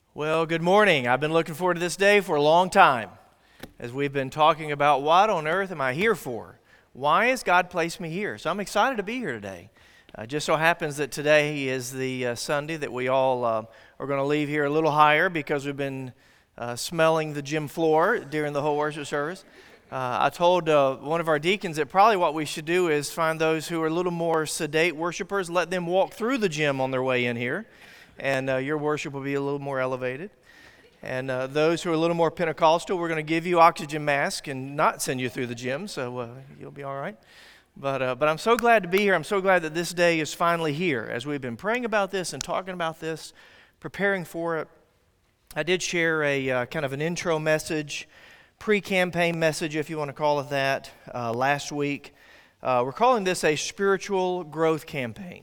Well, good morning. I've been looking forward to this day for a long time as we've been talking about what on earth am I here for? Why has God placed me here? So I'm excited to be here today. Just so happens that today is the Sunday that we all are going to leave here a little higher because we've been smelling the gym floor during the whole worship service. I told one of our deacons that probably what we should do is find those who are a little more sedate worshipers, let them walk through the gym on their way in here. And your worship will be a little more elevated. And those who are a little more Pentecostal, we're going to give you oxygen mask and not send you through the gym, so you'll be all right. But I'm so glad to be here. I'm so glad that this day is finally here. As we've been praying about this and talking about this, preparing for it, I did share a kind of an intro message, pre-campaign message, if you want to call it that, last week. We're calling this a spiritual growth campaign.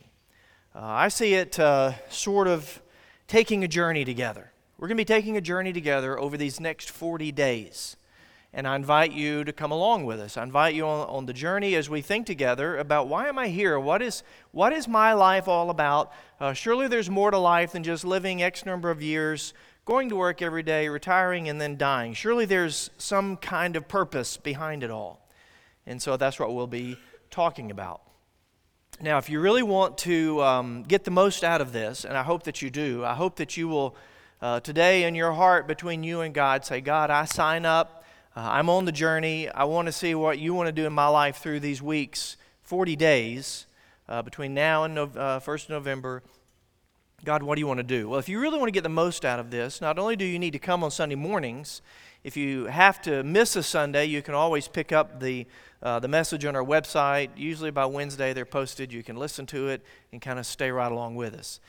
I see it sort of taking a journey together. We're going to be taking a journey together over these next 40 days. And I invite you to come along with us. I invite you on the journey as we think together about why am I here? What is my life all about? Surely there's more to life than just living X number of years, going to work every day, retiring, and then dying. Surely there's some kind of purpose behind it all. And so that's what we'll be talking about. Now, if you really want to get the most out of this, and I hope that you do, I hope that you will today in your heart between you and God say, God, I sign up. I'm on the journey. I want to see what you want to do in my life through these weeks, 40 days, between now and 1st of November. God, what do you want to do? Well, if you really want to get the most out of this, not only do you need to come on Sunday mornings, if you have to miss a Sunday, you can always pick up the message on our website. Usually by Wednesday they're posted. You can listen to it and kind of stay right along with us.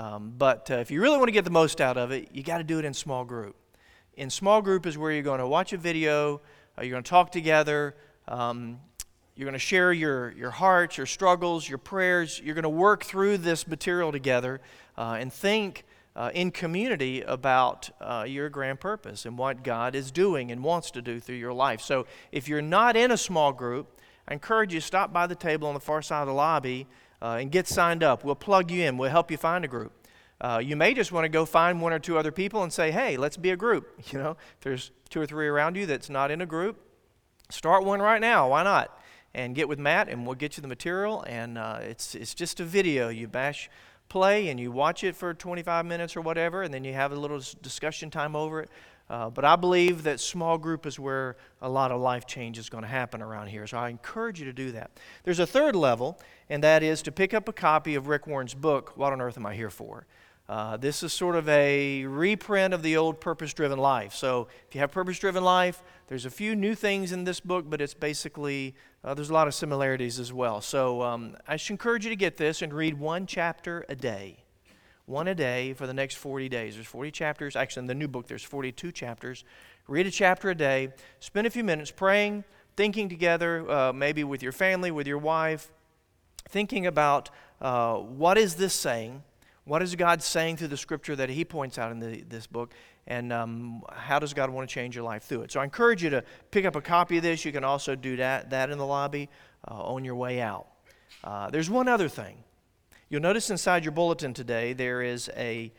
But if you really want to get the most out of it, you got to do it in small group. In small group is where you're going to watch a video, you're going to talk together, you're going to share your hearts, your struggles, your prayers. You're going to work through this material together and think in community about your grand purpose and what God is doing and wants to do through your life. So if you're not in a small group, I encourage you to stop by the table on the far side of the lobby and get signed up. We'll plug you in. We'll help you find a group. You may just want to go find one or two other people and say, hey, let's be a group. You know, if there's 2 or 3 around you that's not in a group, start one right now. Why not? And get with Matt and we'll get you the material. And it's just a video. You bash play and you watch it for 25 minutes or whatever, and then you have a little discussion time over it. But I believe that small group is where a lot of life change is going to happen around here. So I encourage you to do that. There's a third level, and that is to pick up a copy of Rick Warren's book, What on Earth Am I Here For? This is sort of a reprint of the old Purpose-Driven Life. So if you have Purpose-Driven Life, there's a few new things in this book, but it's basically, there's a lot of similarities as well. So I should encourage you to get this and read one chapter a day. One a day for the next 40 days. There's 40 chapters. Actually, in the new book, there's 42 chapters. Read a chapter a day. Spend a few minutes praying, thinking together, maybe with your family, with your wife, thinking about what is this saying? What is God saying through the scripture that he points out in this book? And how does God want to change your life through it? So I encourage you to pick up a copy of this. You can also do that in the lobby on your way out. There's one other thing. You'll notice inside your bulletin today there is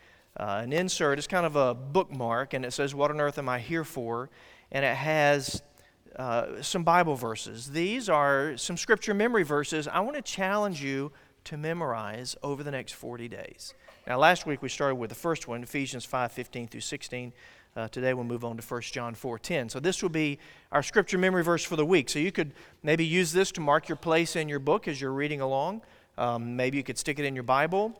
an insert. It's kind of a bookmark, and it says, What on Earth Am I Here For? And it has some Bible verses. These are some scripture memory verses I want to challenge you to memorize over the next 40 days. Now, last week we started with the first one, Ephesians 5:15 through 16. Today we'll move on to 1 John 4:10. So this will be our scripture memory verse for the week. So you could maybe use this to mark your place in your book as you're reading along. Maybe you could stick it in your Bible,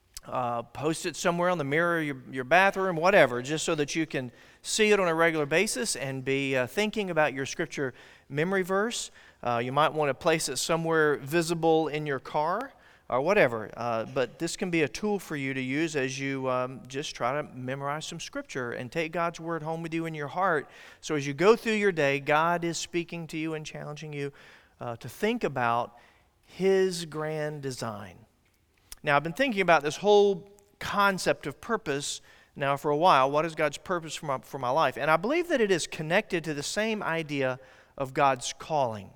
post it somewhere on the mirror of your bathroom, whatever, just so that you can see it on a regular basis and be thinking about your scripture memory verse. You might want to place it somewhere visible in your car or whatever. But this can be a tool for you to use as you just try to memorize some scripture and take God's word home with you in your heart. So as you go through your day, God is speaking to you and challenging you to think about his grand design. Now, I've been thinking about this whole concept of purpose now for a while. What is God's purpose for my life? And I believe that it is connected to the same idea of God's calling.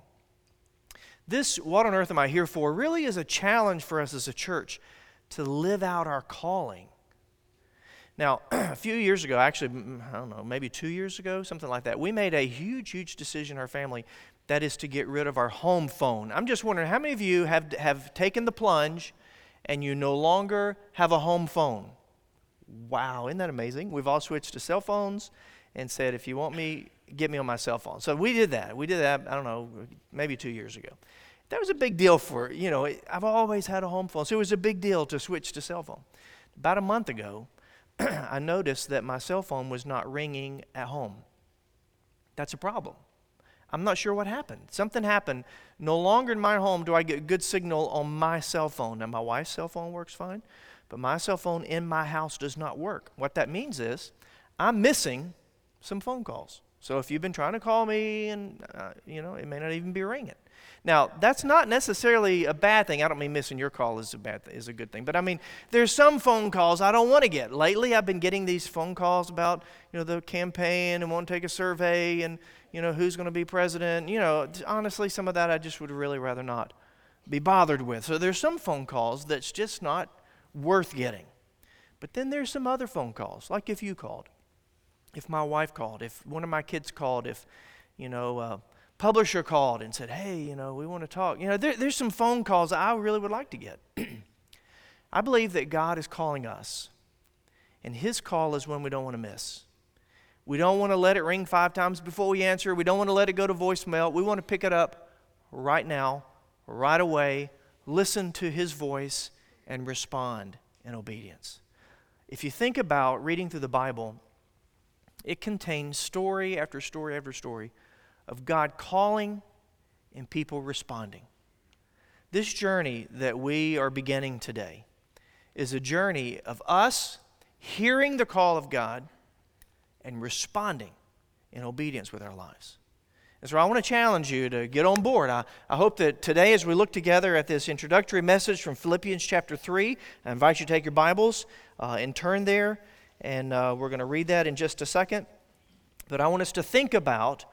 This, what on earth am I here for, really is a challenge for us as a church to live out our calling. Now, a few years ago, actually, I don't know, maybe 2 years ago, something like that, we made a huge decision in our family, that is to get rid of our home phone. I'm just wondering, how many of you have taken the plunge and you no longer have a home phone? Wow, isn't that amazing? We've all switched to cell phones and said, if you want me, get me on my cell phone. So we did that. I don't know, maybe 2 years ago. That was a big deal I've always had a home phone, so it was a big deal to switch to cell phone. About a month ago, I noticed that my cell phone was not ringing at home. That's a problem. I'm not sure what happened. Something happened. No longer in my home do I get good signal on my cell phone. Now, my wife's cell phone works fine, but my cell phone in my house does not work. What that means is I'm missing some phone calls. So if you've been trying to call me and, it may not even be ringing. Now, that's not necessarily a bad thing. I don't mean missing your call is a good thing. But, there's some phone calls I don't want to get. Lately, I've been getting these phone calls about, the campaign and want to take a survey and, who's going to be president. Honestly, some of that I just would really rather not be bothered with. So there's some phone calls that's just not worth getting. But then there's some other phone calls, like if you called, if my wife called, if one of my kids called, if, publisher called and said, hey, we want to talk. There's some phone calls I really would like to get. I believe that God is calling us, and His call is one we don't want to miss. We don't want to let it ring 5 times before we answer. We don't want to let it go to voicemail. We want to pick it up right now, right away, listen to His voice, and respond in obedience. If you think about reading through the Bible, it contains story after story after story of God calling and people responding. This journey that we are beginning today is a journey of us hearing the call of God and responding in obedience with our lives. And so I want to challenge you to get on board. I hope that today, as we look together at this introductory message from Philippians chapter 3, I invite you to take your Bibles and turn there, and we're going to read that in just a second. But I want us to think about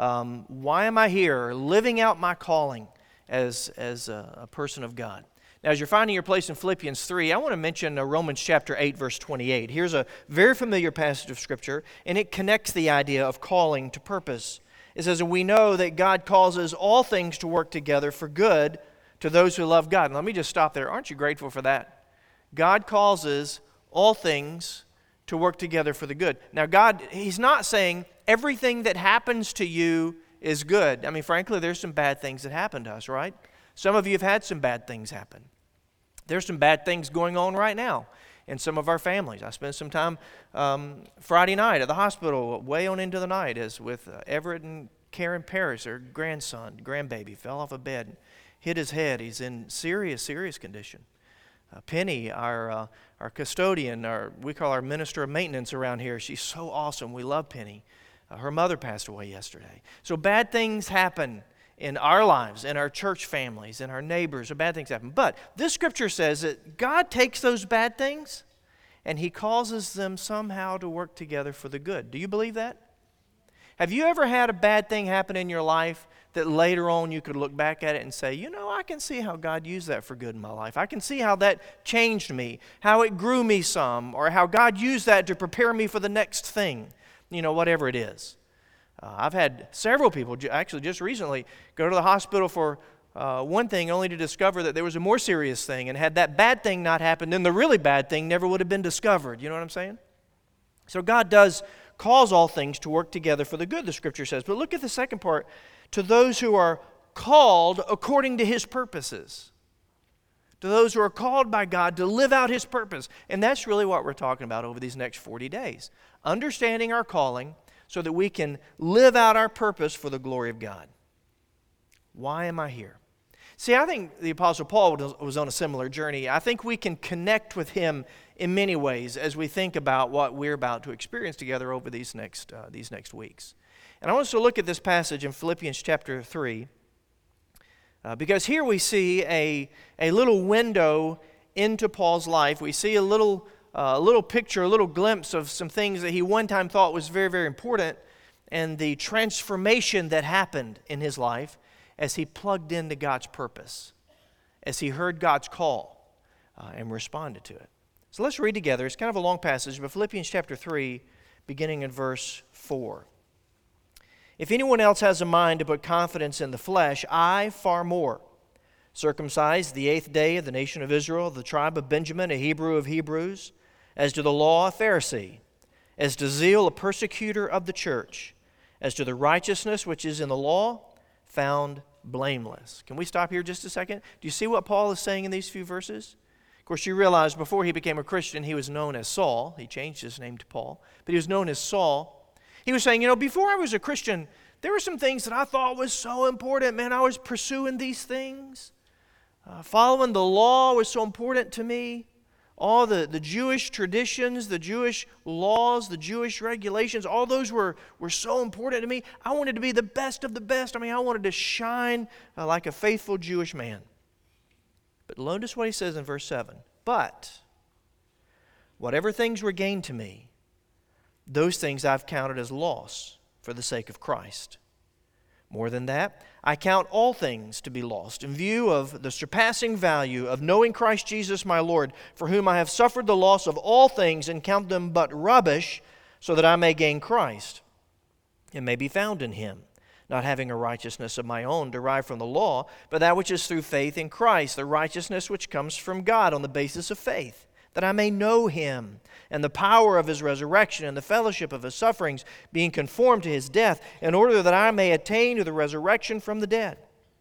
why am I here, living out my calling as a person of God. Now, as you're finding your place in Philippians 3, I want to mention Romans chapter 8, verse 28. Here's a very familiar passage of Scripture, and it connects the idea of calling to purpose. It says, we know that God causes all things to work together for good to those who love God. And let me just stop there. Aren't you grateful for that? God causes all things to work together for the good. Now, God, He's not saying everything that happens to you is good. Frankly, there's some bad things that happen to us, right? Some of you have had some bad things happen. There's some bad things going on right now in some of our families. I spent some time Friday night at the hospital, way on into the night, as with Everett and Karen Parrish, their grandbaby, fell off a bed, hit his head. He's in serious condition. Penny, our custodian, we call our minister of maintenance around here. She's so awesome. We love Penny. Her mother passed away yesterday. So bad things happen in our lives, in our church families, in our neighbors. So bad things happen. But this scripture says that God takes those bad things and He causes them somehow to work together for the good. Do you believe that? Have you ever had a bad thing happen in your life that later on you could look back at it and say, I can see how God used that for good in my life. I can see how that changed me, how it grew me some, or how God used that to prepare me for the next thing, whatever it is. I've had several people, actually just recently, go to the hospital for one thing only to discover that there was a more serious thing. And had that bad thing not happened, then the really bad thing never would have been discovered. You know what I'm saying? So God does cause all things to work together for the good, the Scripture says. But look at the second part. To those who are called according to His purposes. To those who are called by God to live out His purpose. And that's really what we're talking about over these next 40 days. Understanding our calling so that we can live out our purpose for the glory of God. Why am I here? See, I think the Apostle Paul was on a similar journey. I think we can connect with him in many ways as we think about what we're about to experience together over these next weeks. And I want us to look at this passage in Philippians chapter 3 because here we see a little window into Paul's life. We see a little picture, a little glimpse of some things that he one time thought was very, very important and the transformation that happened in his life as he plugged into God's purpose, as he heard God's call and responded to it. So let's read together. It's kind of a long passage, but Philippians chapter 3, beginning in verse 4. If anyone else has a mind to put confidence in the flesh, I far more. Circumcised the 8th day of the nation of Israel, the tribe of Benjamin, a Hebrew of Hebrews, as to the law, a Pharisee, as to zeal, a persecutor of the church, as to the righteousness which is in the law, found blameless. Can we stop here just a second? Do you see what Paul is saying in these few verses? Of course, you realize before he became a Christian, he was known as Saul. He changed his name to Paul, but he was known as Saul. He was saying, before I was a Christian, there were some things that I thought was so important. Man, I was pursuing these things. Following the law was so important to me. All the Jewish traditions, the Jewish laws, the Jewish regulations, all those were so important to me. I wanted to be the best of the best. I wanted to shine like a faithful Jewish man. But notice what he says in verse 7. But whatever things were gained to me, those things I've counted as loss for the sake of Christ. More than that, I count all things to be lost in view of the surpassing value of knowing Christ Jesus my Lord, for whom I have suffered the loss of all things and count them but rubbish, so that I may gain Christ and may be found in Him, not having a righteousness of my own derived from the law, but that which is through faith in Christ, the righteousness which comes from God on the basis of faith, that I may know Him and the power of His resurrection and the fellowship of His sufferings, being conformed to His death, in order that I may attain to the resurrection from the dead.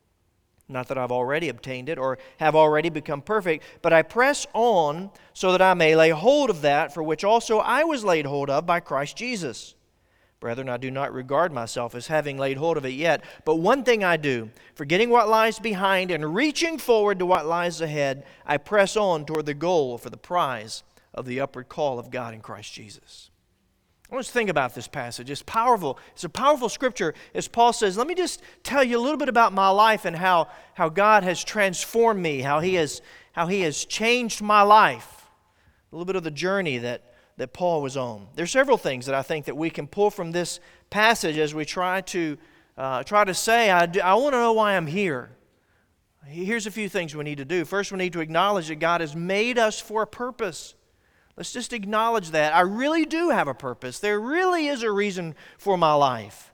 Not that I've already obtained it or have already become perfect, but I press on so that I may lay hold of that for which also I was laid hold of by Christ Jesus. Brethren, I do not regard myself as having laid hold of it yet, but one thing I do, forgetting what lies behind and reaching forward to what lies ahead, I press on toward the goal for the prize of the upward call of God in Christ Jesus. I want us to think about this passage. It's powerful. It's a powerful scripture. As Paul says, let me just tell you a little bit about my life and how God has transformed me, how He has changed my life. A little bit of the journey that Paul was on. There are several things that I think that we can pull from this passage as we try to say, I want to know why I'm here. Here's a few things we need to do. First, we need to acknowledge that God has made us for a purpose. Let's just acknowledge that. I really do have a purpose. There really is a reason for my life.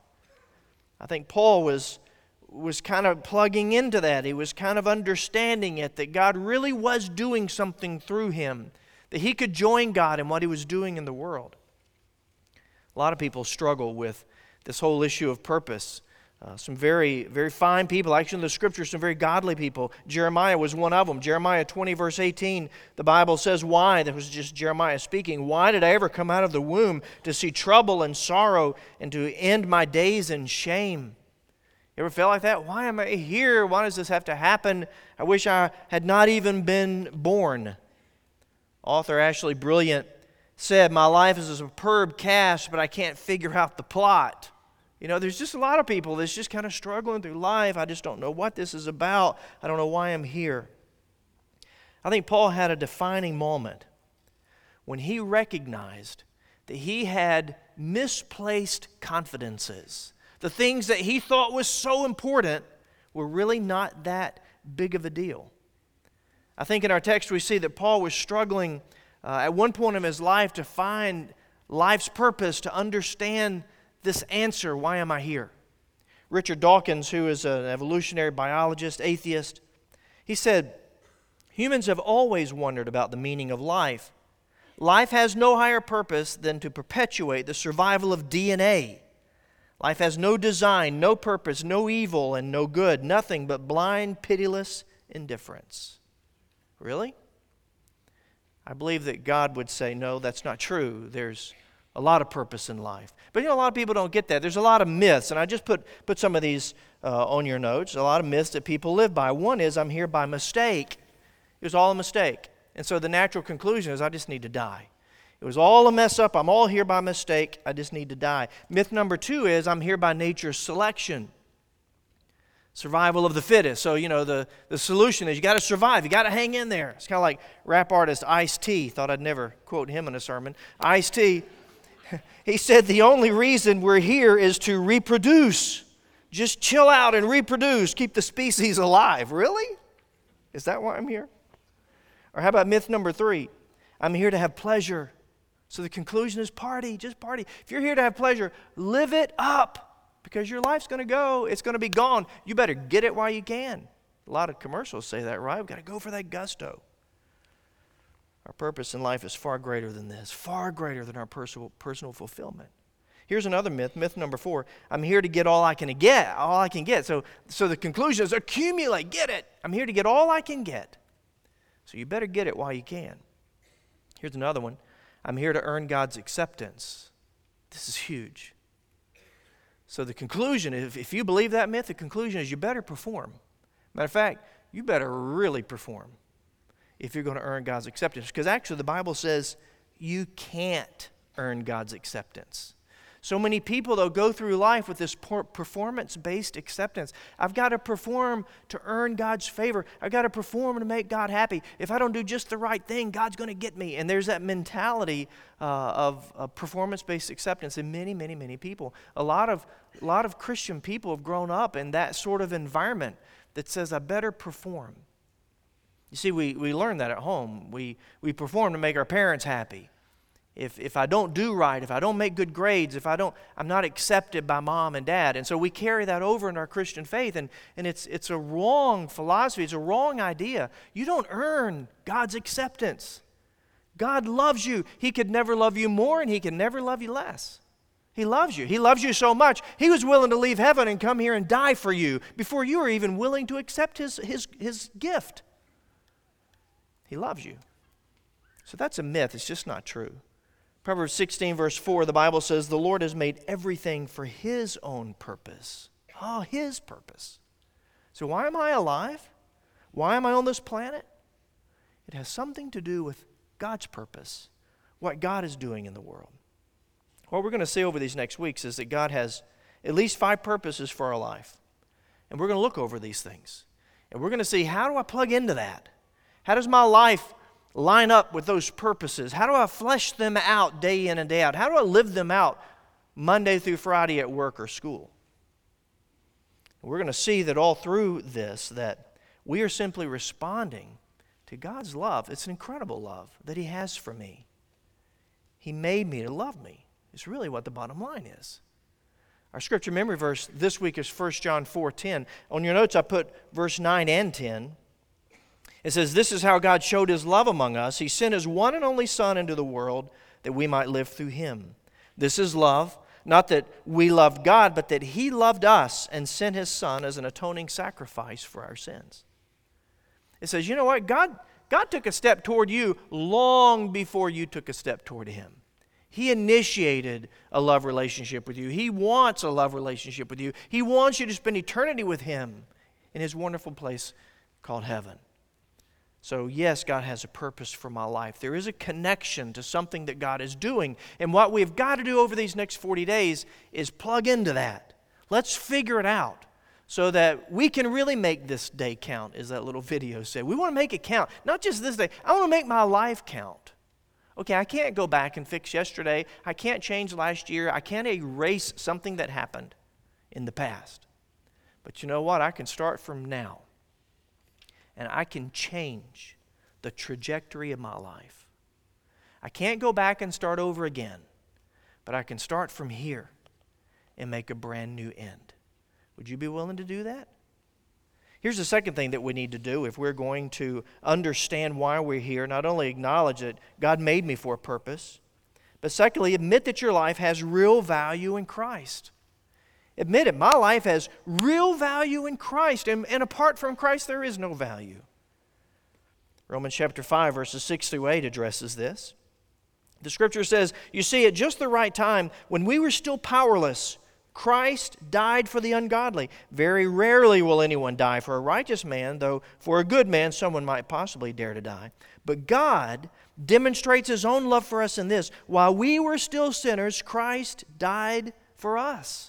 I think Paul was kind of plugging into that. He was kind of understanding it, that God really was doing something through him, that he could join God in what He was doing in the world. A lot of people struggle with this whole issue of purpose. Some very, very fine people, actually in the Scriptures, some very godly people. Jeremiah was one of them. Jeremiah 20, verse 18, the Bible says, why? That was just Jeremiah speaking. Why did I ever come out of the womb to see trouble and sorrow and to end my days in shame? You ever felt like that? Why am I here? Why does this have to happen? I wish I had not even been born. Author Ashley Brilliant said, my life is a superb cast, but I can't figure out the plot. There's just a lot of people that's just kind of struggling through life. I just don't know what this is about. I don't know why I'm here. I think Paul had a defining moment when he recognized that he had misplaced confidences. The things that he thought was so important were really not that big of a deal. I think in our text we see that Paul was struggling at one point in his life to find life's purpose, to understand this answer, why am I here? Richard Dawkins, who is an evolutionary biologist, atheist, he said, humans have always wondered about the meaning of life. Life has no higher purpose than to perpetuate the survival of DNA. Life has no design, no purpose, no evil, and no good, nothing but blind, pitiless indifference. Really? I believe that God would say, no, that's not true. There's a lot of purpose in life. But a lot of people don't get that. There's a lot of myths, and I just put some of these on your notes, a lot of myths that people live by. One is, I'm here by mistake. It was all a mistake. And so the natural conclusion is, I just need to die. It was all a mess up. I'm all here by mistake. I just need to die. Myth number 2 is, I'm here by nature's selection. Survival of the fittest. So, the solution is you got to survive. You got to hang in there. It's kind of like rap artist Ice-T. Thought I'd never quote him in a sermon. Ice-T, he said the only reason we're here is to reproduce. Just chill out and reproduce. Keep the species alive. Really? Is that why I'm here? Or how about myth number 3? I'm here to have pleasure. So the conclusion is party, just party. If you're here to have pleasure, live it up, because your life's going to go. It's going to be gone. You better get it while you can. A lot of commercials say that, right? We've got to go for that gusto. Our purpose in life is far greater than this, far greater than our personal fulfillment. Here's another myth, myth number 4. I'm here to get all I can get. So the conclusion is accumulate, get it. I'm here to get all I can get. So you better get it while you can. Here's another one. I'm here to earn God's acceptance. This is huge. So the conclusion, if you believe that myth, the conclusion is you better perform. Matter of fact, you better really perform if you're going to earn God's acceptance. Because actually the Bible says you can't earn God's acceptance. So many people, though, go through life with this performance-based acceptance. I've got to perform to earn God's favor. I've got to perform to make God happy. If I don't do just the right thing, God's going to get me. And there's that mentality of performance-based acceptance in many, many, many people. A lot of Christian people have grown up in that sort of environment that says, I better perform. You see, we learn that at home. We perform to make our parents happy. If I don't do right, if I don't make good grades, I'm not accepted by mom and dad. And so we carry that over in our Christian faith, and it's a wrong philosophy, it's a wrong idea. You don't earn God's acceptance. God loves you. He could never love you more, and He can never love you less. He loves you. He loves you so much, He was willing to leave heaven and come here and die for you before you were even willing to accept His gift. He loves you. So that's a myth. It's just not true. Proverbs 16, verse 4, the Bible says, the Lord has made everything for His own purpose. Oh, His purpose. So why am I alive? Why am I on this planet? It has something to do with God's purpose, what God is doing in the world. What we're going to see over these next weeks is that God has at least 5 purposes for our life. And we're going to look over these things. And we're going to see, how do I plug into that? How does my life line up with those purposes? How do I flesh them out day in and day out? How do I live them out Monday through Friday at work or school? We're going to see that all through this, that we are simply responding to God's love. It's an incredible love that He has for me. He made me to love me. It's really what the bottom line is. Our scripture memory verse this week is 1 John 4:10. On your notes I put verse 9 and 10. It says, this is how God showed His love among us. He sent His one and only Son into the world that we might live through Him. This is love, not that we loved God, but that He loved us and sent His Son as an atoning sacrifice for our sins. It says, you know what? God took a step toward you long before you took a step toward Him. He initiated a love relationship with you. He wants a love relationship with you. He wants you to spend eternity with Him in His wonderful place called heaven. So yes, God has a purpose for my life. There is a connection to something that God is doing. And what we've got to do over these next 40 days is plug into that. Let's figure it out so that we can really make this day count, as that little video said. We want to make it count. Not just this day. I want to make my life count. Okay, I can't go back and fix yesterday. I can't change last year. I can't erase something that happened in the past. But you know what? I can start from now. And I can change the trajectory of my life. I can't go back and start over again, but I can start from here and make a brand new end. Would you be willing to do that? Here's the second thing that we need to do if we're going to understand why we're here. Not only acknowledge that God made me for a purpose, but secondly, admit that your life has real value in Christ. Admit it. My life has real value in Christ, and apart from Christ, there is no value. Romans chapter 5, verses 6 through 8 addresses this. The scripture says, you see, at just the right time, when we were still powerless, Christ died for the ungodly. Very rarely will anyone die for a righteous man, though for a good man someone might possibly dare to die. But God demonstrates His own love for us in this: while we were still sinners, Christ died for us.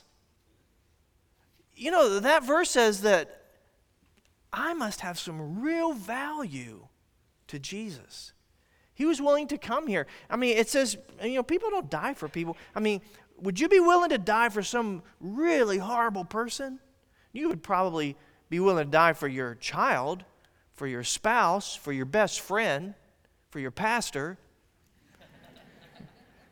You know, that verse says that I must have some real value to Jesus. He was willing to come here. I mean, it says, you know, people don't die for people. I mean, would you be willing to die for some really horrible person? You would probably be willing to die for your child, for your spouse, for your best friend, for your pastor.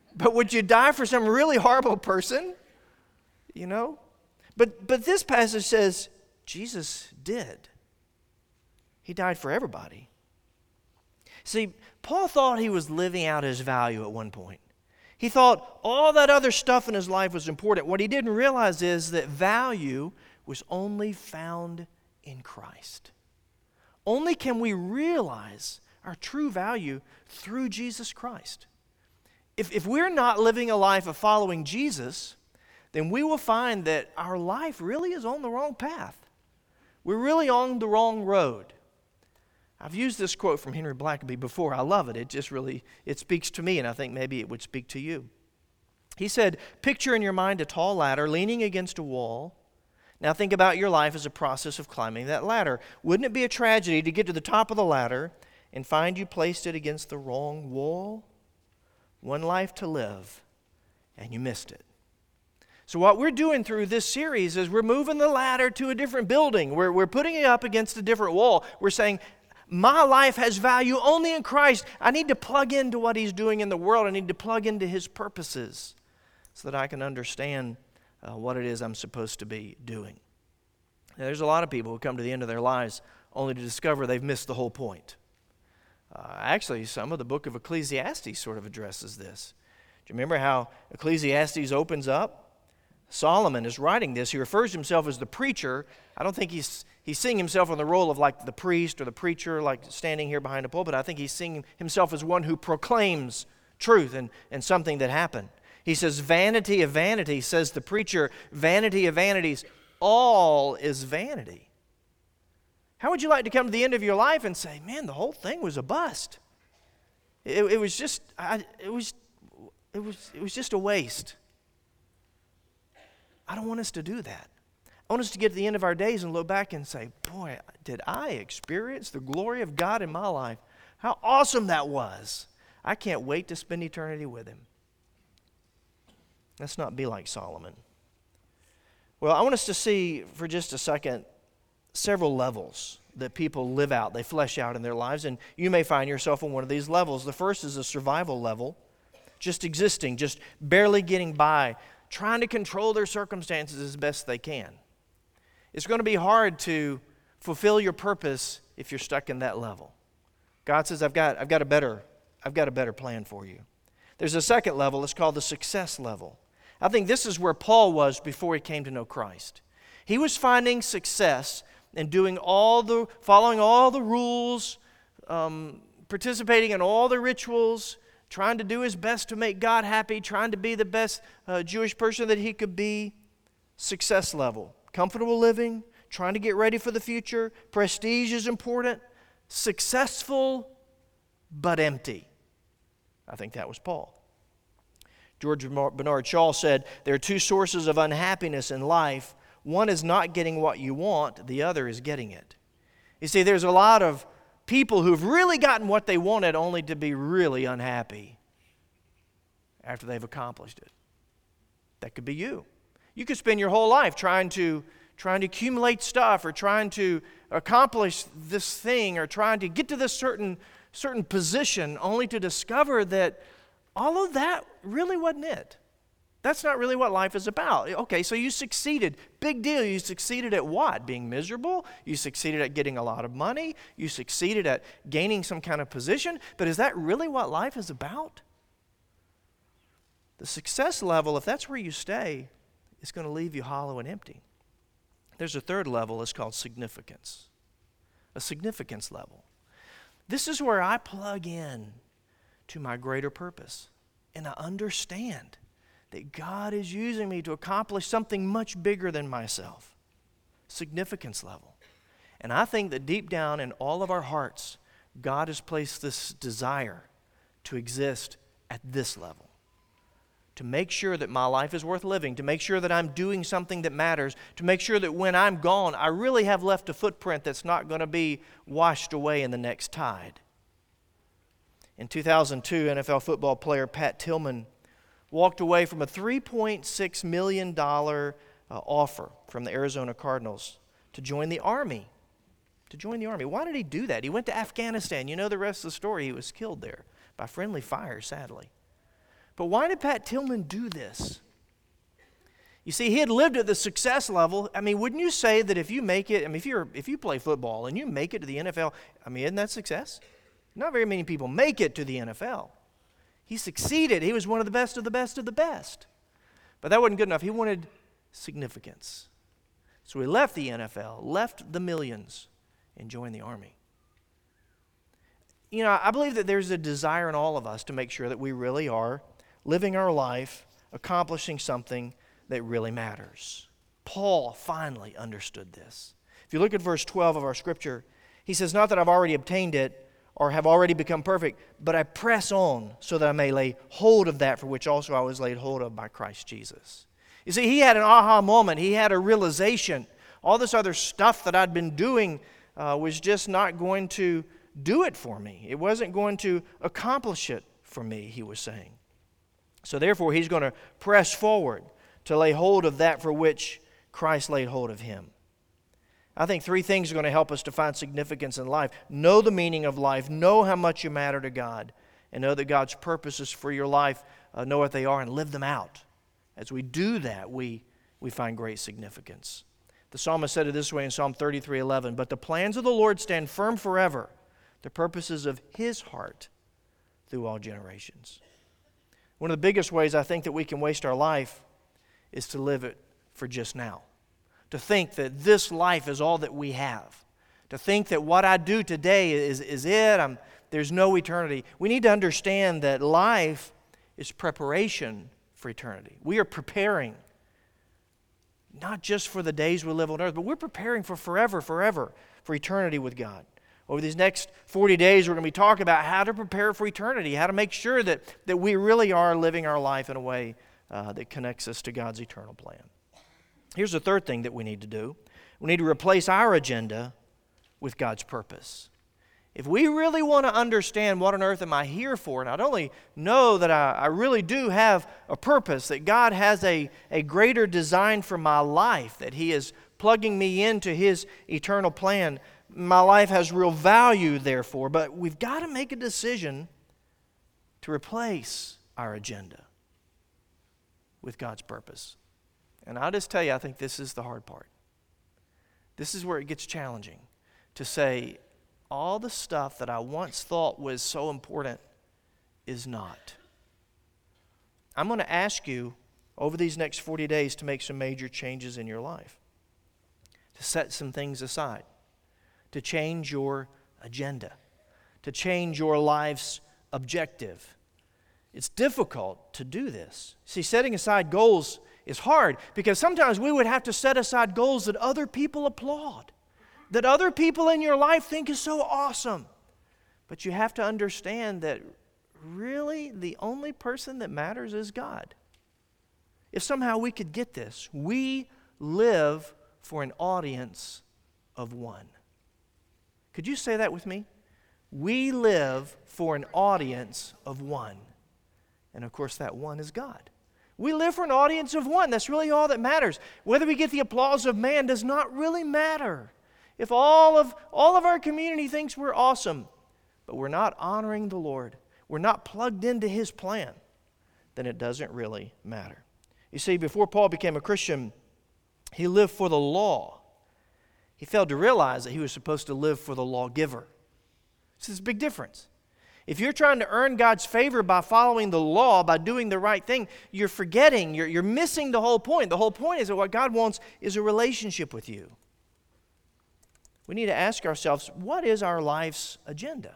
But would you die for some really horrible person? You know? But this passage says Jesus did. He died for everybody. See, Paul thought he was living out his value at one point. He thought all that other stuff in his life was important. What he didn't realize is that value was only found in Christ. Only can we realize our true value through Jesus Christ. If we're not living a life of following Jesus, then we will find that our life really is on the wrong path. We're really on the wrong road. I've used this quote from Henry Blackaby before. I love it. It speaks to me, and I think maybe it would speak to you. He said, picture in your mind a tall ladder leaning against a wall. Now think about your life as a process of climbing that ladder. Wouldn't it be a tragedy to get to the top of the ladder and find you placed it against the wrong wall? One life to live, and you missed it. So what we're doing through this series is we're moving the ladder to a different building. We're putting it up against a different wall. We're saying, my life has value only in Christ. I need to plug into what He's doing in the world. I need to plug into His purposes so that I can understand what it is I'm supposed to be doing. Now, there's a lot of people who come to the end of their lives only to discover they've missed the whole point. Actually, some of the book of Ecclesiastes sort of addresses this. Do you remember how Ecclesiastes opens up? Solomon is writing this. He refers to himself as the preacher. I don't think he's seeing himself in the role of like the priest or the preacher, like standing here behind a pulpit. I think he's seeing himself as one who proclaims truth and something that happened. He says, vanity of vanity, says the preacher, vanity of vanities, all is vanity. How would you like to come to the end of your life and say, man, the whole thing was a bust? It was just a waste. I don't want us to do that. I want us to get to the end of our days and look back and say, boy, did I experience the glory of God in my life? How awesome that was. I can't wait to spend eternity with Him. Let's not be like Solomon. Well, I want us to see for just a second several levels that people live out, they flesh out in their lives, and you may find yourself on one of these levels. The first is a survival level, just existing, just barely getting by, trying to control their circumstances as best they can. It's going to be hard to fulfill your purpose if you're stuck in that level. God says, I've got a better plan for you. There's a second level, it's called the success level. I think this is where Paul was before he came to know Christ. He was finding success in following all the rules, participating in all the rituals, trying to do his best to make God happy, trying to be the best Jewish person that he could be. Success level. Comfortable living, trying to get ready for the future. Prestige is important. Successful, but empty. I think that was Paul. George Bernard Shaw said, there are two sources of unhappiness in life. One is not getting what you want. The other is getting it. You see, there's a lot of people who've really gotten what they wanted only to be really unhappy after they've accomplished it. That could be you. You could spend your whole life trying to accumulate stuff or trying to accomplish this thing or trying to get to this certain position only to discover that all of that really wasn't it. That's not really what life is about. Okay, so you succeeded. Big deal. You succeeded at what? Being miserable? You succeeded at getting a lot of money? You succeeded at gaining some kind of position? But is that really what life is about? The success level, if that's where you stay, is going to leave you hollow and empty. There's a third level. It's called significance. A significance level. This is where I plug in to my greater purpose. And I understand that God is using me to accomplish something much bigger than myself. Significance level. And I think that deep down in all of our hearts, God has placed this desire to exist at this level. To make sure that my life is worth living, to make sure that I'm doing something that matters, to make sure that when I'm gone, I really have left a footprint that's not going to be washed away in the next tide. In 2002, NFL football player Pat Tillman walked away from a $3.6 million offer from the Arizona Cardinals to join the Army. Why did he do that? He went to Afghanistan. You know the rest of the story. He was killed there by friendly fire, sadly. But why did Pat Tillman do this? You see, he had lived at the success level. I mean, wouldn't you say that if you make it, I mean, if you play football and you make it to the NFL, I mean, isn't that success? Not very many people make it to the NFL. He succeeded. He was one of the best of the best of the best. But that wasn't good enough. He wanted significance. So he left the NFL, left the millions, and joined the Army. You know, I believe that there's a desire in all of us to make sure that we really are living our life, accomplishing something that really matters. Paul finally understood this. If you look at verse 12 of our scripture, he says, "Not that I've already obtained it or have already become perfect, but I press on so that I may lay hold of that for which also I was laid hold of by Christ Jesus." You see, he had an aha moment. He had a realization. All this other stuff that I'd been doing was just not going to do it for me. It wasn't going to accomplish it for me, he was saying. So therefore, he's going to press forward to lay hold of that for which Christ laid hold of him. I think three things are going to help us to find significance in life. Know the meaning of life, know how much you matter to God, and know that God's purposes for your life, know what they are, and live them out. As we do that, we find great significance. The psalmist said it this way in Psalm 33:11, "But the plans of the Lord stand firm forever, the purposes of His heart through all generations." One of the biggest ways I think that we can waste our life is to live it for just now. To think that this life is all that we have. To think that what I do today is it. There's no eternity. We need to understand that life is preparation for eternity. We are preparing not just for the days we live on earth, but we're preparing for forever, for eternity with God. Over these next 40 days, we're going to be talking about how to prepare for eternity, how to make sure that we really are living our life in a way that connects us to God's eternal plan. Here's the third thing that we need to do. We need to replace our agenda with God's purpose. If we really want to understand what on earth am I here for, not only know that I really do have a purpose, that God has a greater design for my life, that He is plugging me into His eternal plan, my life has real value therefore, but we've got to make a decision to replace our agenda with God's purpose. And I'll just tell you, I think this is the hard part. This is where it gets challenging to say, all the stuff that I once thought was so important is not. I'm going to ask you over these next 40 days to make some major changes in your life, to set some things aside, to change your agenda, to change your life's objective. It's difficult to do this. See, setting aside goals is hard because sometimes we would have to set aside goals that other people applaud, that other people in your life think is so awesome. But you have to understand that really the only person that matters is God. If somehow we could get this, we live for an audience of one. Could you say that with me? We live for an audience of one. And of course that one is God. We live for an audience of one. That's really all that matters. Whether we get the applause of man does not really matter. If all of our community thinks we're awesome, but we're not honoring the Lord, we're not plugged into His plan, then it doesn't really matter. You see, before Paul became a Christian, he lived for the law. He failed to realize that he was supposed to live for the lawgiver. This is a big difference. If you're trying to earn God's favor by following the law, by doing the right thing, you're forgetting, you're missing the whole point. The whole point is that what God wants is a relationship with you. We need to ask ourselves, what is our life's agenda?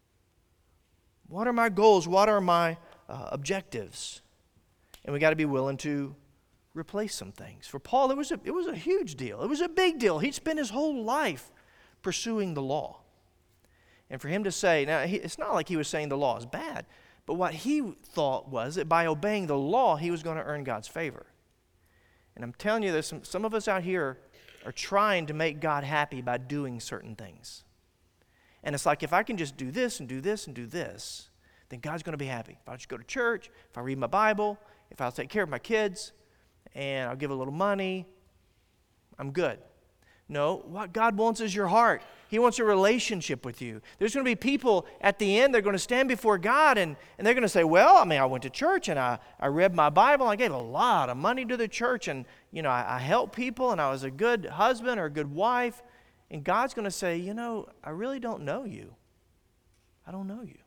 What are my goals? What are my objectives? And we got to be willing to replace some things. For Paul, it was a huge deal. It was a big deal. He'd spent his whole life pursuing the law. And for him to say, now it's not like he was saying the law is bad, but what he thought was that by obeying the law, he was going to earn God's favor. And I'm telling you, there's some of us out here are trying to make God happy by doing certain things. And it's like, if I can just do this and do this and do this, then God's going to be happy. If I just go to church, if I read my Bible, if I'll take care of my kids, and I'll give a little money, I'm good. No, what God wants is your heart. He wants a relationship with you. There's going to be people at the end, they're going to stand before God and they're going to say, well, I went to church and I read my Bible. I gave a lot of money to the church and, I helped people and I was a good husband or a good wife. And God's going to say, I really don't know you. I don't know you.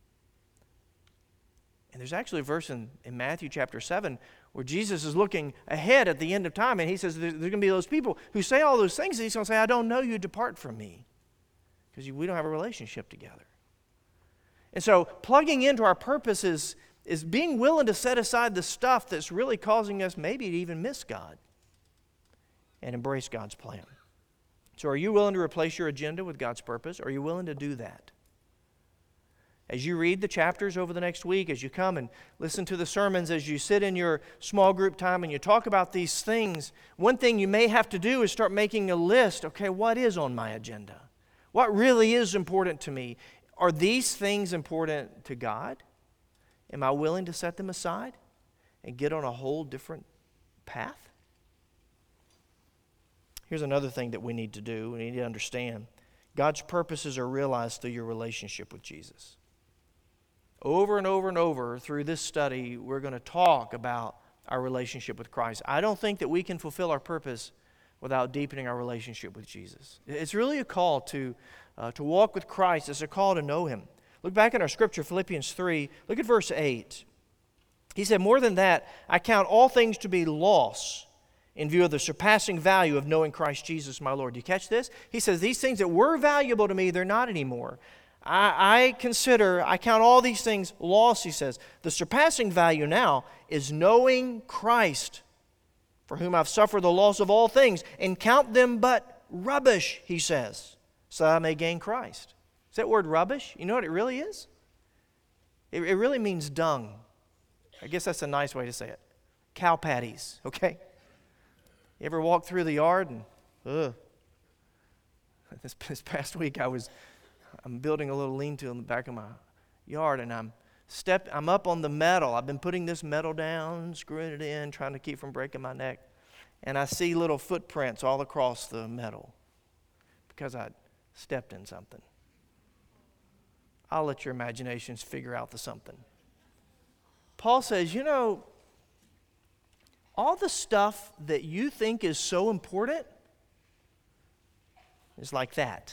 And there's actually a verse in Matthew chapter 7 where Jesus is looking ahead at the end of time, and he says there's going to be those people who say all those things, and he's going to say, I don't know you, depart from me, because we don't have a relationship together. And so plugging into our purpose is being willing to set aside the stuff that's really causing us maybe to even miss God and embrace God's plan. So are you willing to replace your agenda with God's purpose? Are you willing to do that? As you read the chapters over the next week, as you come and listen to the sermons, as you sit in your small group time and you talk about these things, one thing you may have to do is start making a list. Okay, what is on my agenda? What really is important to me? Are these things important to God? Am I willing to set them aside and get on a whole different path? Here's another thing that we need to do. We need to understand. God's purposes are realized through your relationship with Jesus. Over and over and over through this study, we're going to talk about our relationship with Christ. I don't think that we can fulfill our purpose without deepening our relationship with Jesus. It's really a call to walk with Christ. It's a call to know Him. Look back in our scripture, Philippians 3. Look at verse 8. He said, more than that, I count all things to be loss in view of the surpassing value of knowing Christ Jesus my Lord. Do you catch this? He says, these things that were valuable to me, they're not anymore. I count all these things loss, he says. The surpassing value now is knowing Christ, for whom I've suffered the loss of all things, and count them but rubbish, he says, so that I may gain Christ. Is that word rubbish? You know what it really is? It really means dung. I guess that's a nice way to say it. Cow patties, okay? You ever walk through the yard and, This past week I'm building a little lean-to in the back of my yard, and I'm up on the metal. I've been putting this metal down, screwing it in, trying to keep from breaking my neck. And I see little footprints all across the metal because I stepped in something. I'll let your imaginations figure out the something. Paul says, all the stuff that you think is so important is like that.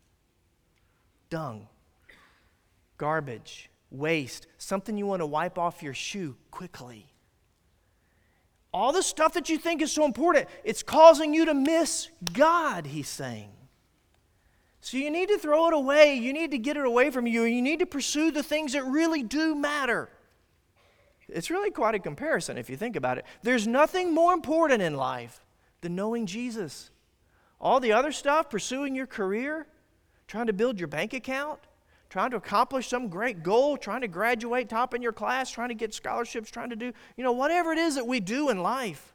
Dung, garbage, waste, something you want to wipe off your shoe quickly. All the stuff that you think is so important, it's causing you to miss God, he's saying. So you need to throw it away. You need to get it away from you. You need to pursue the things that really do matter. It's really quite a comparison if you think about it. There's nothing more important in life than knowing Jesus. All the other stuff, pursuing your career, trying to build your bank account, trying to accomplish some great goal, trying to graduate top in your class, trying to get scholarships, trying to do, whatever it is that we do in life,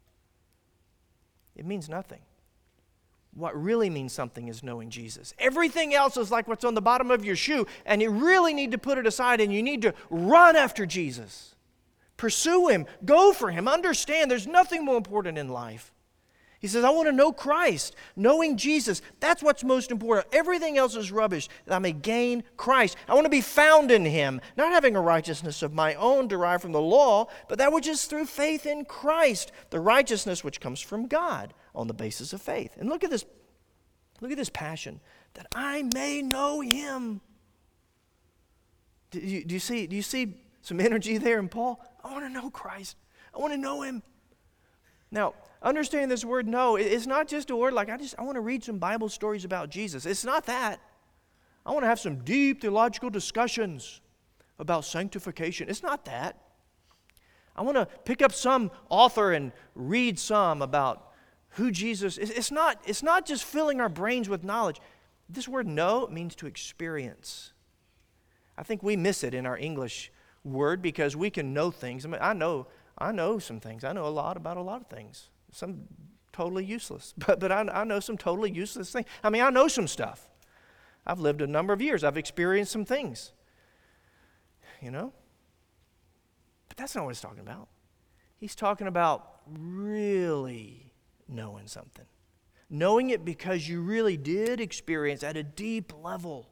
it means nothing. What really means something is knowing Jesus. Everything else is like what's on the bottom of your shoe, and you really need to put it aside, and you need to run after Jesus. Pursue Him. Go for Him. Understand there's nothing more important in life. He says, I want to know Christ. Knowing Jesus, that's what's most important. Everything else is rubbish, that I may gain Christ. I want to be found in Him, not having a righteousness of my own derived from the law, but that which is through faith in Christ, the righteousness which comes from God on the basis of faith. And look at this passion, that I may know Him. Do you see some energy there in Paul? I want to know Christ. I want to know Him. Now, understand this word know, it's not just a word like I want to read some Bible stories about Jesus. It's not that. I want to have some deep theological discussions about sanctification. It's not that. I want to pick up some author and read some about who Jesus is. It's not just filling our brains with knowledge. This word know means to experience. I think we miss it in our English word because we can know things. I know some things. I know a lot about a lot of things. Some totally useless. But I know some totally useless things. I know some stuff. I've lived a number of years. I've experienced some things. But that's not what he's talking about. He's talking about really knowing something. knowing it because you really did experience at a deep level.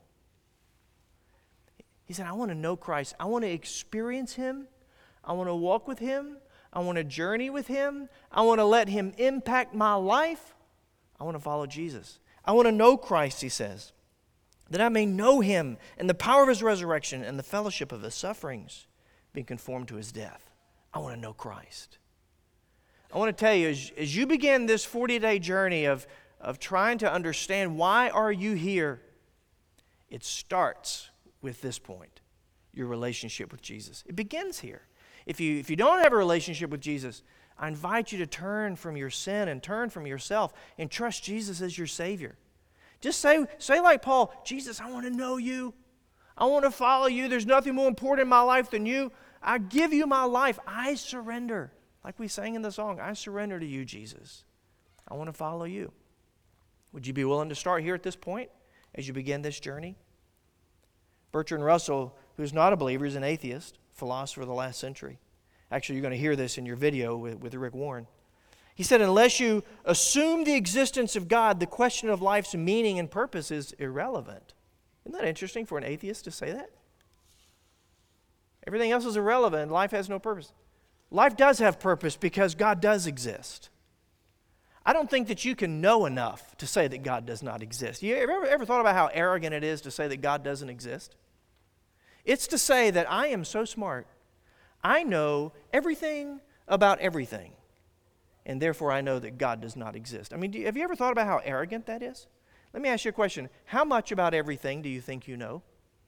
He said, I want to know Christ. I want to experience Him. I want to walk with Him. I want to journey with Him. I want to let Him impact my life. I want to follow Jesus. I want to know Christ, he says, that I may know Him and the power of His resurrection and the fellowship of His sufferings, being conformed to His death. I want to know Christ. I want to tell you, as you begin this 40-day journey of trying to understand why are you here, it starts with this point, your relationship with Jesus. It begins here. If you don't have a relationship with Jesus, I invite you to turn from your sin and turn from yourself and trust Jesus as your Savior. Just say like Paul, Jesus, I want to know you. I want to follow you. There's nothing more important in my life than you. I give you my life. I surrender. Like we sang in the song, I surrender to you, Jesus. I want to follow you. Would you be willing to start here at this point as you begin this journey? Bertrand Russell, who's not a believer, is an atheist, philosopher of the last century. Actually, you're going to hear this in your video with Rick Warren. He said, unless you assume the existence of God, the question of life's meaning and purpose is irrelevant. Isn't that interesting for an atheist to say that? Everything else is irrelevant. Life has no purpose. Life does have purpose because God does exist. I don't think that you can know enough to say that God does not exist. You ever thought about how arrogant it is to say that God doesn't exist? It's to say that I am so smart, I know everything about everything, and therefore I know that God does not exist. I mean, have you ever thought about how arrogant that is? Let me ask you a question. How much about everything do you think you know?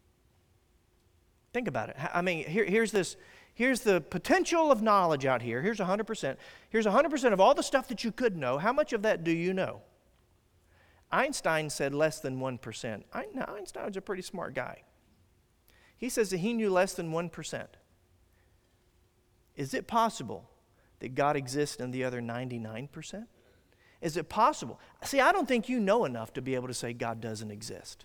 Think about it. I mean, here's the potential of knowledge out here. Here's 100%. Here's 100% of all the stuff that you could know. How much of that do you know? Einstein said less than 1%. Einstein was a pretty smart guy. He says that he knew less than 1%. Is it possible that God exists in the other 99%? Is it possible? See, I don't think you know enough to be able to say God doesn't exist.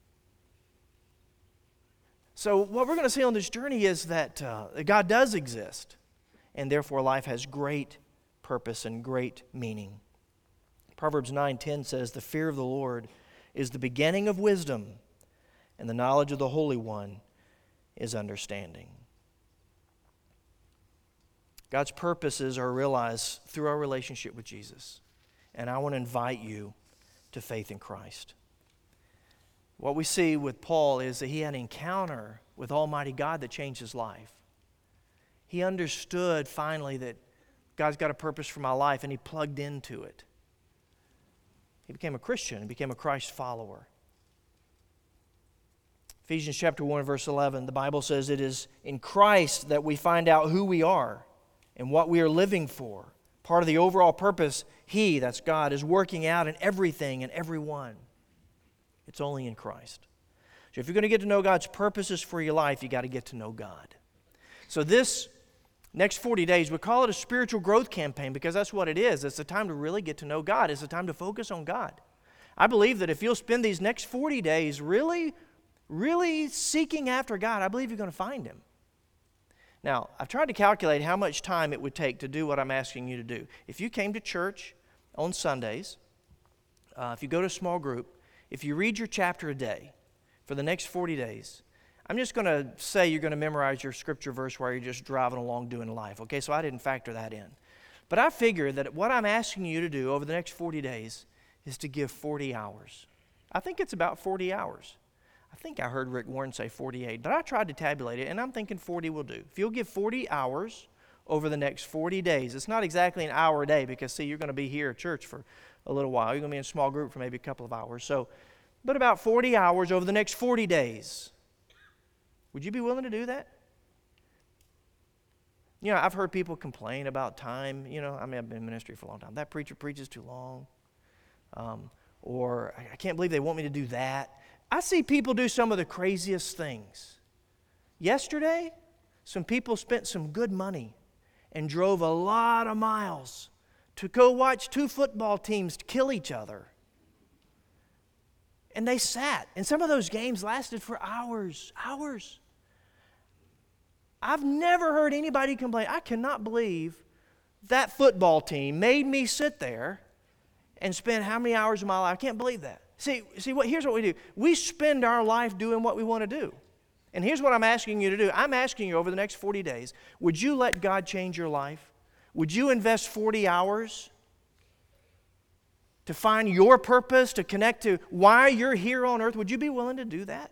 So what we're going to see on this journey is that God does exist, and therefore life has great purpose and great meaning. Proverbs 9:10 says, the fear of the Lord is the beginning of wisdom, and the knowledge of the Holy One is understanding. God's purposes are realized through our relationship with Jesus, and I want to invite you to faith in Christ. What we see with Paul is that he had an encounter with Almighty God that changed his life. He understood finally that God's got a purpose for my life, and he plugged into it. He became a Christian and became a Christ follower. Ephesians chapter 1, verse 11, the Bible says it is in Christ that we find out who we are and what we are living for. Part of the overall purpose, He, that's God, is working out in everything and everyone. It's only in Christ. So if you're going to get to know God's purposes for your life, you got to get to know God. So this next 40 days, we call it a spiritual growth campaign because that's what it is. It's a time to really get to know God. It's a time to focus on God. I believe that if you'll spend these next 40 days really seeking after God, I believe you're going to find Him. Now, I've tried to calculate how much time it would take to do what I'm asking you to do. If you came to church on Sundays, if you go to a small group, if you read your chapter a day for the next 40 days, I'm just going to say you're going to memorize your scripture verse while you're just driving along doing life, okay? So I didn't factor that in. But I figure that what I'm asking you to do over the next 40 days is to give 40 hours. I think it's about 40 hours. I think I heard Rick Warren say 48, but I tried to tabulate it, and I'm thinking 40 will do. If you'll give 40 hours over the next 40 days, it's not exactly an hour a day because, see, you're going to be here at church for a little while. You're going to be in a small group for maybe a couple of hours. So, but about 40 hours over the next 40 days. Would you be willing to do that? You know, I've heard people complain about time. You know, I mean, I've been in ministry for a long time. That preacher preaches too long. Or I can't believe they want me to do that. I see people do some of the craziest things. Yesterday, some people spent some good money and drove a lot of miles to go watch two football teams kill each other. And they sat. And some of those games lasted for hours. I've never heard anybody complain, I cannot believe that football team made me sit there and spend how many hours of my life? I can't believe that. Here's what we do. We spend our life doing what we want to do. And here's what I'm asking you to do. I'm asking you over the next 40 days, would you let God change your life? Would you invest 40 hours to find your purpose, to connect to why you're here on earth? Would you be willing to do that?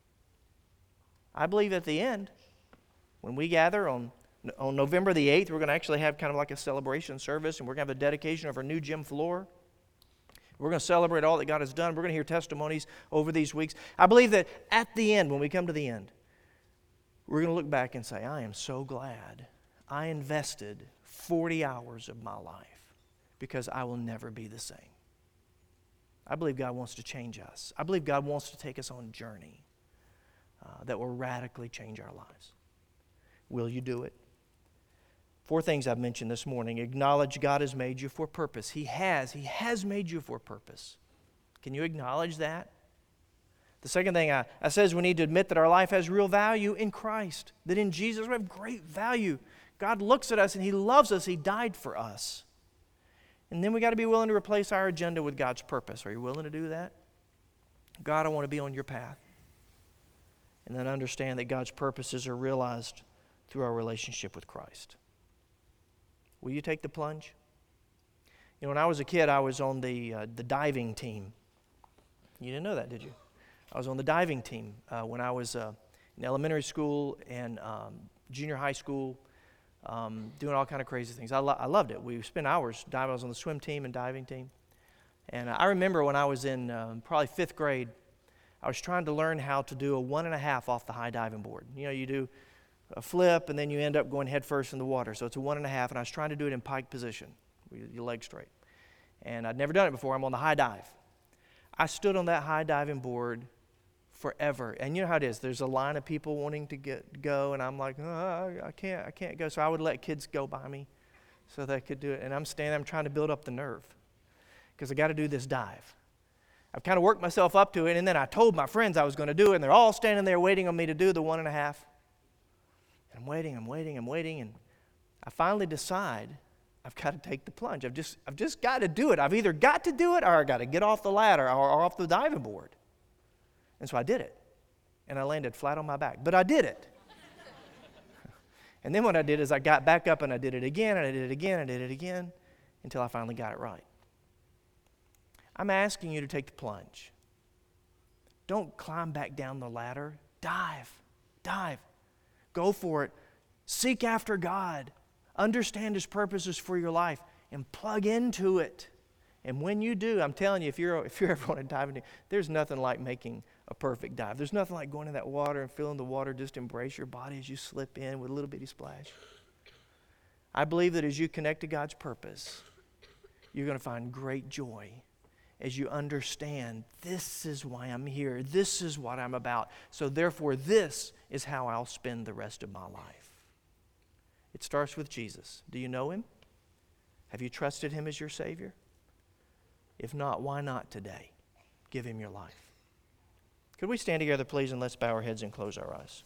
I believe at the end, when we gather on November the 8th, we're going to actually have kind of like a celebration service, and we're going to have a dedication of our new gym floor. We're going to celebrate all that God has done. We're going to hear testimonies over these weeks. I believe that at the end, when we come to the end, we're going to look back and say, I am so glad I invested 40 hours of my life, because I will never be the same. I believe God wants to change us. I believe God wants to take us on a journey that will radically change our lives. Will you do it? 4 things I've mentioned this morning. Acknowledge God has made you for purpose. He has made you for purpose. Can you acknowledge that? The second thing I says we need to admit that our life has real value in Christ. That in Jesus we have great value. God looks at us and He loves us. He died for us. And then we got to be willing to replace our agenda with God's purpose. Are you willing to do that? God, I want to be on your path. And then understand that God's purposes are realized through our relationship with Christ. Will you take the plunge? You know, when I was a kid, I was on the diving team. You didn't know that, did you? I was on the diving team when I was in elementary school and junior high school, doing all kind of crazy things. I loved it. We spent hours diving. I was on the swim team and diving team. And I remember when I was in probably 5th grade, I was trying to learn how to do a 1.5 off the high diving board. You know, you do a flip, and then you end up going head first in the water. So it's a 1.5, and I was trying to do it in pike position, with your legs straight. And I'd never done it before. I'm on the high dive. I stood on that high diving board forever. And you know how it is. There's a line of people wanting to go, and I'm like, oh, I can't go. So I would let kids go by me so they could do it. And I'm standing, I'm trying to build up the nerve because I got to do this dive. I've kind of worked myself up to it, and then I told my friends I was going to do it, and they're all standing there waiting on me to do the 1.5. And I'm waiting, and I finally decide I've got to take the plunge. I've just got to do it. I've either got to do it or I got to get off the ladder or off the diving board. And so I did it, and I landed flat on my back, but I did it. And then what I did is I got back up, and I did it again, and I did it again, and I did it again, until I finally got it right. I'm asking you to take the plunge. Don't climb back down the ladder. Dive. Go for it. Seek after God. Understand His purposes for your life and plug into it. And when you do, I'm telling you, if you're ever on a diving team, there's nothing like making a perfect dive. There's nothing like going in that water and feeling the water just embrace your body as you slip in with a little bitty splash. I believe that as you connect to God's purpose, you're going to find great joy as you understand, this is why I'm here. This is what I'm about. So therefore, this is how I'll spend the rest of my life. It starts with Jesus. Do you know Him? Have you trusted Him as your Savior? If not, why not today? Give Him your life. Could we stand together, please, and let's bow our heads and close our eyes.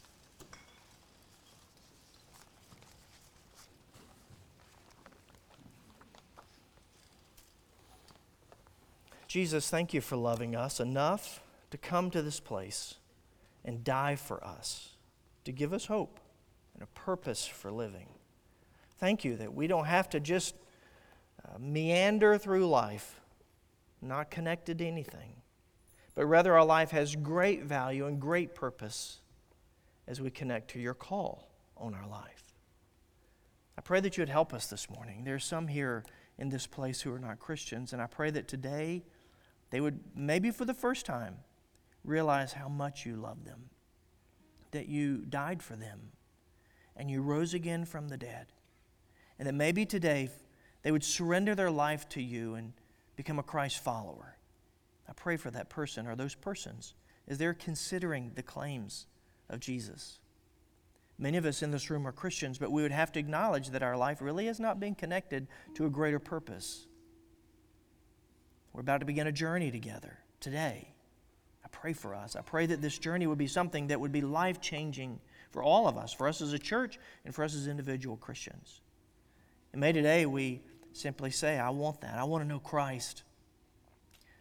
Jesus, thank you for loving us enough to come to this place and die for us, to give us hope and a purpose for living. Thank you that we don't have to just meander through life, not connected to anything, but rather our life has great value and great purpose as we connect to your call on our life. I pray that you would help us this morning. There are some here in this place who are not Christians, and I pray that today they would, maybe for the first time, realize how much you love them, that you died for them, and you rose again from the dead, and that maybe today they would surrender their life to you and become a Christ follower. I pray for that person or those persons as they're considering the claims of Jesus. Many of us in this room are Christians, but we would have to acknowledge that our life really has not been connected to a greater purpose. We're about to begin a journey together today. I pray for us. I pray that this journey would be something that would be life-changing for all of us, for us as a church and for us as individual Christians. And may today we simply say, I want that. I want to know Christ.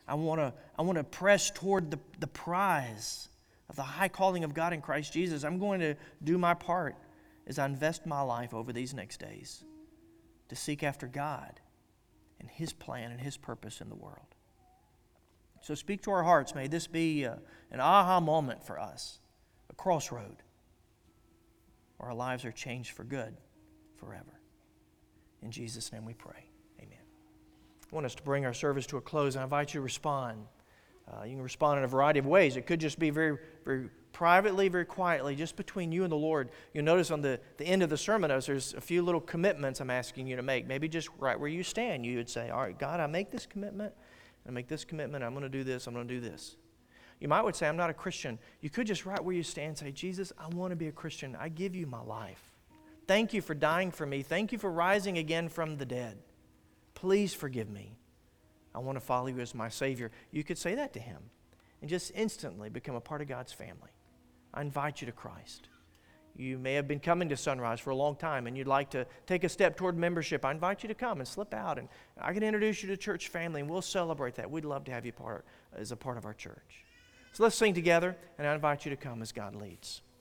I want to press toward the prize of the high calling of God in Christ Jesus. I'm going to do my part as I invest my life over these next days to seek after God and His plan and His purpose in the world. So speak to our hearts. May this be an aha moment for us, a crossroad where our lives are changed for good forever. In Jesus' name we pray. Amen. I want us to bring our service to a close. I invite you to respond. You can respond in a variety of ways. It could just be very, very privately, very quietly, just between you and the Lord. You'll notice on the end of the sermon notes, there's a few little commitments I'm asking you to make. Maybe just right where you stand, you would say, all right, God, I make this commitment. I make this commitment. I'm going to do this. I'm going to do this. You might would say, I'm not a Christian. You could just right where you stand say, Jesus, I want to be a Christian. I give you my life. Thank you for dying for me. Thank you for rising again from the dead. Please forgive me. I want to follow you as my Savior. You could say that to Him and just instantly become a part of God's family. I invite you to Christ. You may have been coming to Sunrise for a long time and you'd like to take a step toward membership. I invite you to come and slip out, and I can introduce you to church family, and we'll celebrate that. We'd love to have you as a part of our church. So let's sing together, and I invite you to come as God leads.